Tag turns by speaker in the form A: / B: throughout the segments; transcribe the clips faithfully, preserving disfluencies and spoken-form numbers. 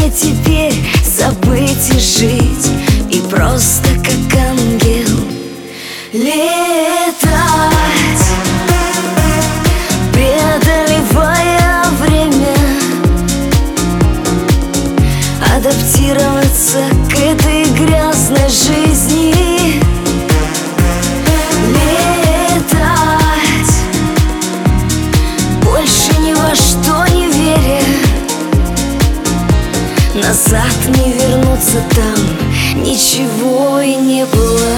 A: теперь забыть и жить, и просто как ангел летать, преодолевая время, адаптироваться к этой грязной жизни. Летать, больше ни во что не веря, назад не вернуться, там ничего и не было.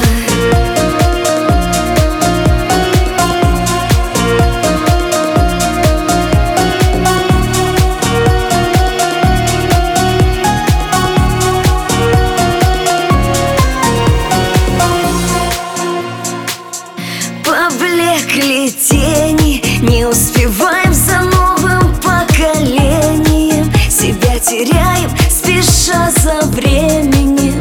A: Поблекли тени, не успеваем за новым поколением, себя теряем, спеша за временем.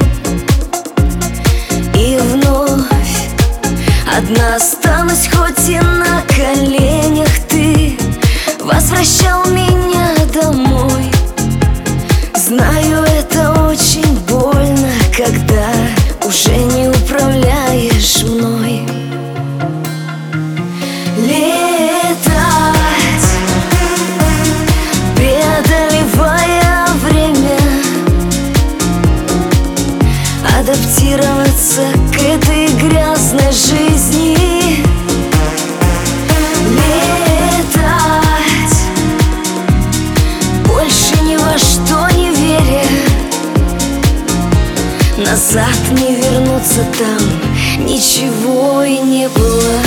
A: И вновь одна останусь, хоть и на коленях. Ты возвращал меня домой. Знаю, это очень больно, когда уже не управляешь мной. Летать, преодолевая время, адаптироваться к этой грязной жизни. Летать, больше ни во что не веря, назад не вернуться, там ничего и не было.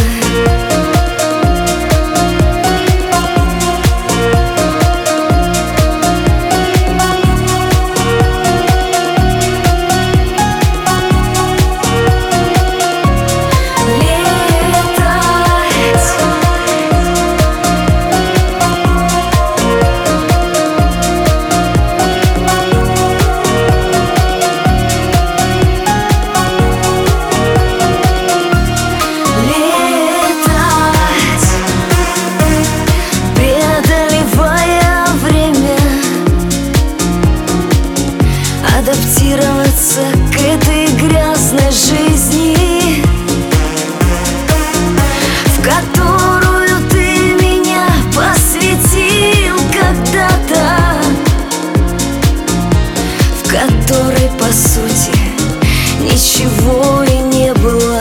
A: Адаптироваться к этой грязной жизни, в которую ты меня посвятил когда-то, в которой, по сути, ничего и не было,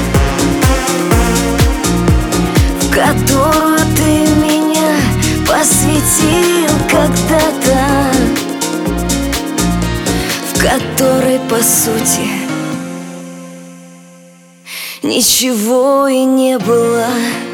A: в которую ты меня посвятил когда-то, в которой, по сути, ничего и не было.